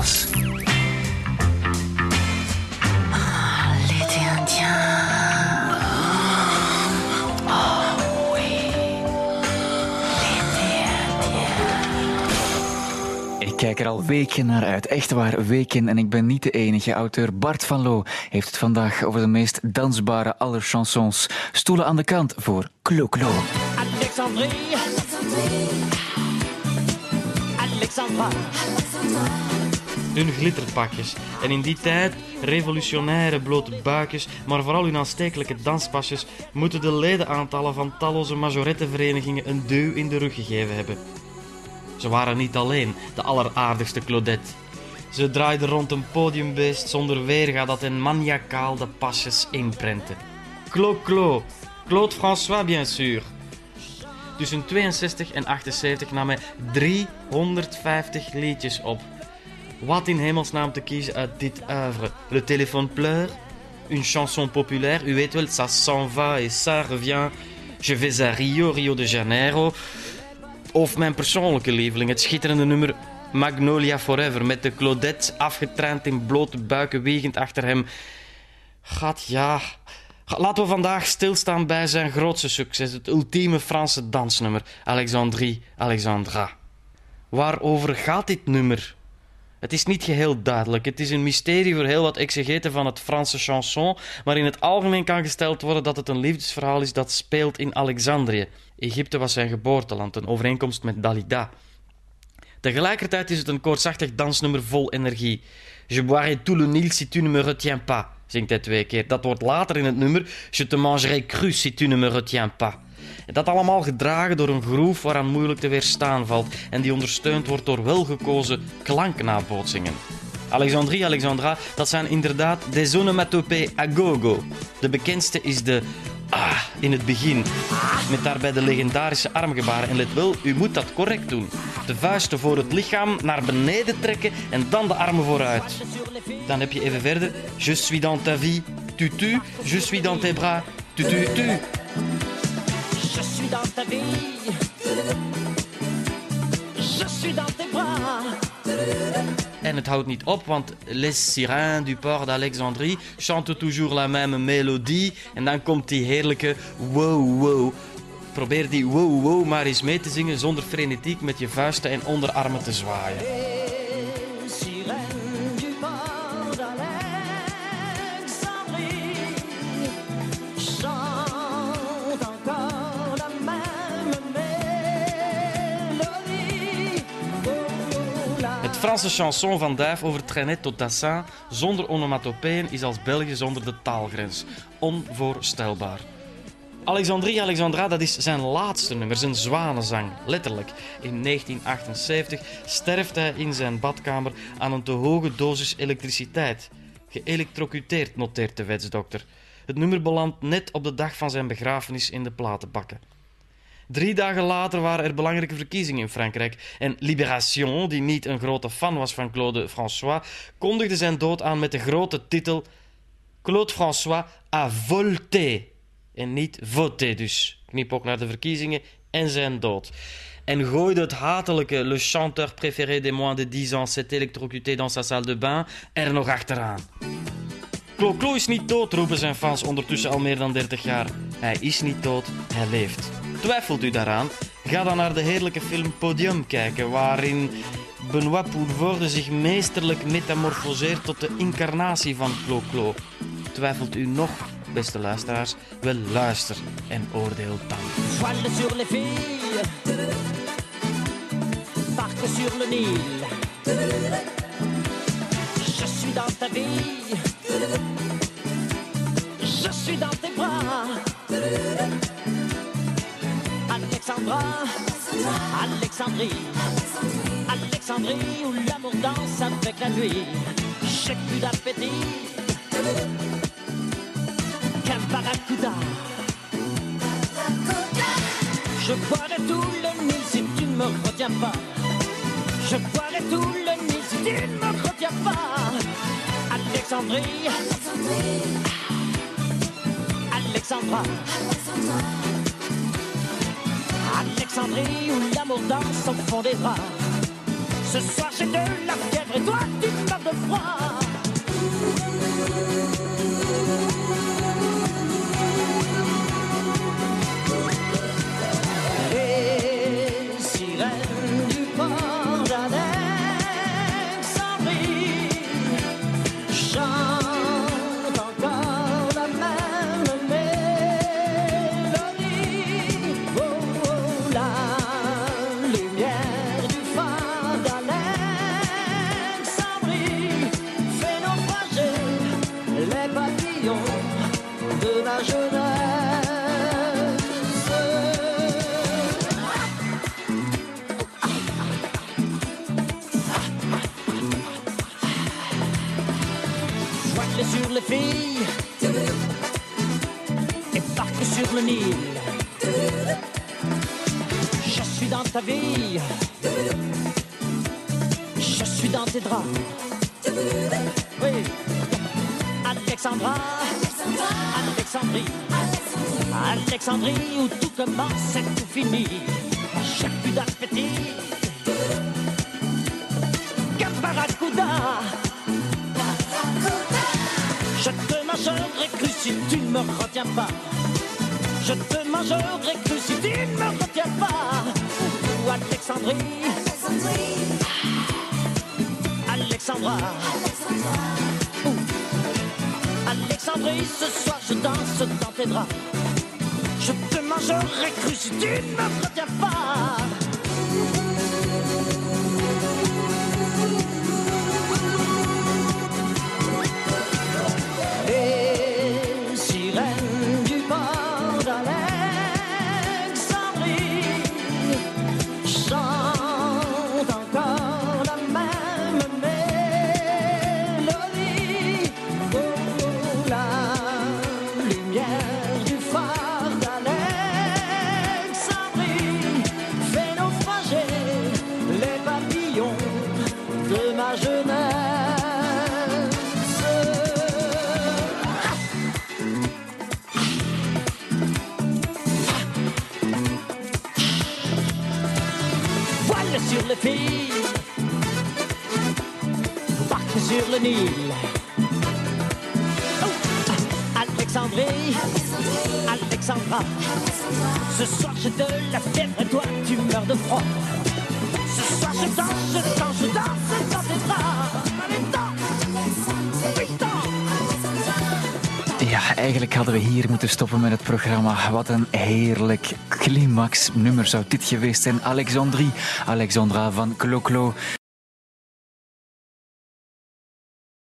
was. L'été indien. Oh oui. L'été indien. Ik kijk er al weken naar uit, echt waar, weken. En ik ben niet de enige. Auteur Bart van Loo heeft het vandaag over de meest dansbare aller chansons. Stoelen aan de kant voor Clo-Clo. Alexandrie. Alexandra. Hun glitterpakjes. En in die tijd revolutionaire blote buikjes, maar vooral hun aanstekelijke danspasjes, moeten de ledenaantallen van talloze majoretteverenigingen een duw in de rug gegeven hebben. Ze waren niet alleen de alleraardigste Claudette. Ze draaiden rond een podiumbeest zonder weerga dat hen maniacaal de pasjes inprentte. Clo-Clo, Claude François bien sûr. Tussen 62 en 78 nam hij 350 liedjes op. Wat in hemelsnaam te kiezen uit dit oeuvre? Le téléphone pleure, une chanson populaire, u weet wel, ça s'en va et ça revient, je vais à Rio, Rio de Janeiro. Of mijn persoonlijke lieveling, het schitterende nummer Magnolia Forever, met de Claudette afgetraind in blote buiken wiegend achter hem. Laten we vandaag stilstaan bij zijn grootste succes, het ultieme Franse dansnummer, Alexandrie, Alexandra. Waarover gaat dit nummer? Het is niet geheel duidelijk. Het is een mysterie voor heel wat exegeten van het Franse chanson, maar in het algemeen kan gesteld worden dat het een liefdesverhaal is dat speelt in Alexandrië. Egypte was zijn geboorteland, een overeenkomst met Dalida. Tegelijkertijd is het een koortsachtig dansnummer vol energie. Je boirai tout le Nil si tu ne me retiens pas, zingt hij 2 keer. Dat wordt later in het nummer Je te mangerai cru si tu ne me retiens pas. Dat allemaal gedragen door een groef waaraan moeilijk te weerstaan valt en die ondersteund wordt door welgekozen klanknabootsingen. Alexandrie, Alexandra, dat zijn inderdaad des onomatopées à gogo. De bekendste is de in het begin, met daarbij de legendarische armgebaren. En let wel, u moet dat correct doen. De vuisten voor het lichaam naar beneden trekken en dan de armen vooruit. Dan heb je even verder Je suis dans ta vie, tu tu, je suis dans tes bras, tu tu tu. Je suis dans ta vie. Je suis dans tes bras. En het houdt niet op, want Les Sirènes du Port d'Alexandrie chantent toujours la même mélodie. En dan komt die heerlijke wow wow. Probeer die wow wow maar eens mee te zingen zonder frenetiek met je vuisten en onderarmen te zwaaien. Les sirènes du port d'Alexandrie chantent encore la même mélodie. Het Franse chanson van Duif over Trenet tot Tassin zonder onomatopeeën is als België zonder de taalgrens. Onvoorstelbaar. Alexandrie, Alexandra, dat is zijn laatste nummer, zijn zwanenzang, letterlijk. In 1978 sterft hij in zijn badkamer aan een te hoge dosis elektriciteit. Geëlektrocuteerd, noteert de wetsdokter. Het nummer belandt net op de dag van zijn begrafenis in de platenbakken. 3 dagen later waren er belangrijke verkiezingen in Frankrijk en Libération, die niet een grote fan was van Claude François, kondigde zijn dood aan met de grote titel Claude François a volté. En niet voté dus. Knipoog naar de verkiezingen en zijn dood. En gooide het hatelijke Le chanteur préféré des moins de 10 ans s'est électrocuté dans sa salle de bain er nog achteraan. Clo-Clo is niet dood, roepen zijn fans ondertussen al meer dan 30 jaar. Hij is niet dood, hij leeft. Twijfelt u daaraan? Ga dan naar de heerlijke film Podium kijken, waarin Benoît Poelvoorde zich meesterlijk metamorfoseert tot de incarnatie van Clo-Clo. Twijfelt u nog, beste luisteraars? Wel, luister en oordeel dan. Voile sur les filles, barque sur le Nil. Je suis dans ta vie, je suis dans tes bras. Alexandra, Alexandrie, Alexandrie où l'amour danse avec la nuit. J'ai plus d'appétit qu'un barracuda. Je boirai tout le Nil si tu ne me retiens pas. Je boirai tout le Nil si tu ne me retiens pas. Alexandrie, Alexandra, Alexandrie où l'amour danse au fond des bras. Ce soir j'ai de la fièvre et toi tu Voile sur les filles et barque sur le Nil. Je suis dans ta vie, je suis dans tes draps. Oui, Alexandra, Alexandrie, Alexandrie où tout commence et tout finit. J'ai plus d'appétit qu'un barracuda. Je te mangerai cru si tu ne me retiens pas. Je te mangerai cru si tu ne me retiens pas. Ou Alexandrie, Alexandra. Alexandrie, ce soir je danse dans tes draps. Je te mangerai cru si tu ne me retiens pas. Les sirènes du port d'Alexandrie chantent encore la même mélodie. Oh, la lumière du phare d'Alexandrie fait naufrager les papillons de ma jeunesse. Voile sur les filles, barque sur le Nil. Oh, Alexandrie, Alexandra. Ce soir j'ai de la fièvre et toi tu meurs de froid. Ce soir je danse, je danse, je danse dans tes bras. Allez, danse, oui, danse. Ja, eigenlijk hadden we hier moeten stoppen met het programma. Wat een heerlijk climaxnummer zou dit geweest zijn. Alexandrie, Alexandra van Clo-Clo.